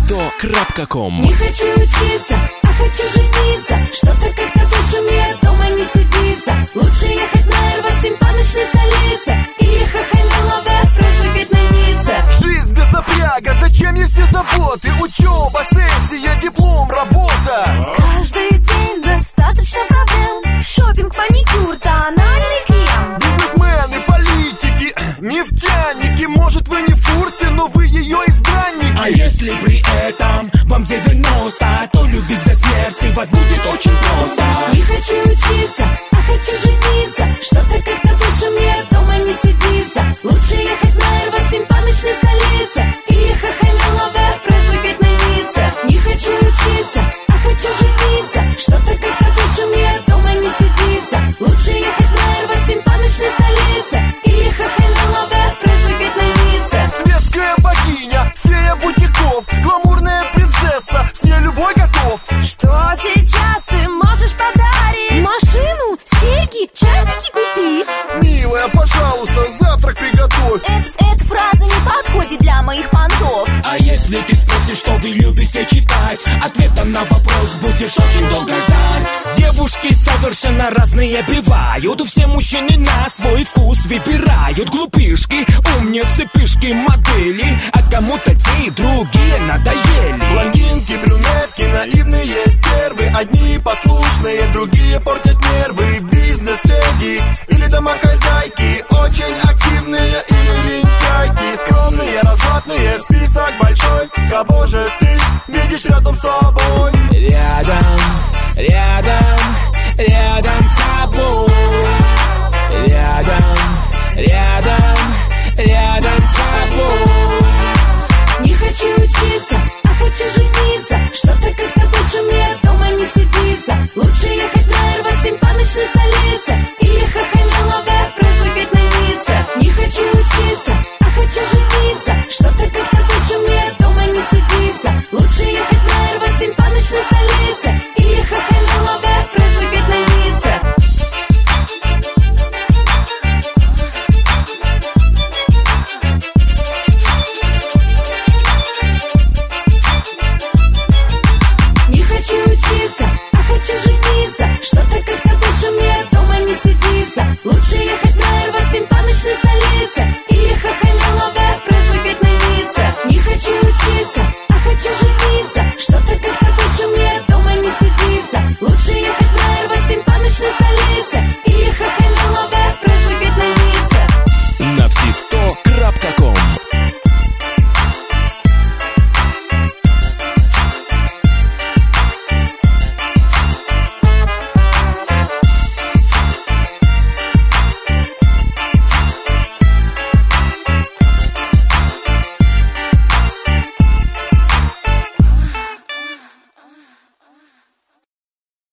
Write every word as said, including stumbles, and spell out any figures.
сто точка ком. Не хочу учиться, а хочу жениться. Что-то как-то больше мне дома не сидится. Лучше ехать на эр восемь по ночной столице или хахалялове прожигать на Ницце. Жизнь без напряга, зачем ей все заботы? Учеба, сессия, диплом, работа. Каждый день достаточно проблем. Шопинг, маникюр, тональный крем. Бизнесмены, политики, нефтяники. Может, вы не в курсе, но вы ее избранники. А если при этом вам девяносто, то любить до смерти вас будет очень просто. Не хочу учиться, а хочу жениться. Что-то как-то больше мне дома не сидится. Лучше ехать на эр восемь по ночной столице или хахалялове прожигать на Ницце. Не хочу учиться, а хочу жениться. Что-то как-то больше мне дома не сидится. Лучше ехать на эр восемь по ночной столице или хахалялове прожигать на Ницце. Светская богиня, фея бутиков, гламурная принцесса, с ней любой готов. Что сейчас ты можешь подарить? Машину, серьги, часики купить? Милая, пожалуйста, завтрак приготовь. Эт, эта фраза не подходит для моих понтов. А если ты спросишь, что вы любите читать, ответом на вопрос будешь очень долго ждать. Девушки совершенно разные бывают. Все мужчины на свой вкус выбирают. Глупышки, умницы, пышки, модели. А кому-то те и другие надоели. Блондинки, брюнетки, наивные стервы. Одни послушные, другие портят нервы. Бизнес-леди или домохозяйки, очень активные или лентяйки. Скромные, развратные, список большой. Кого же ты видишь рядом с собой? Рядом, рядом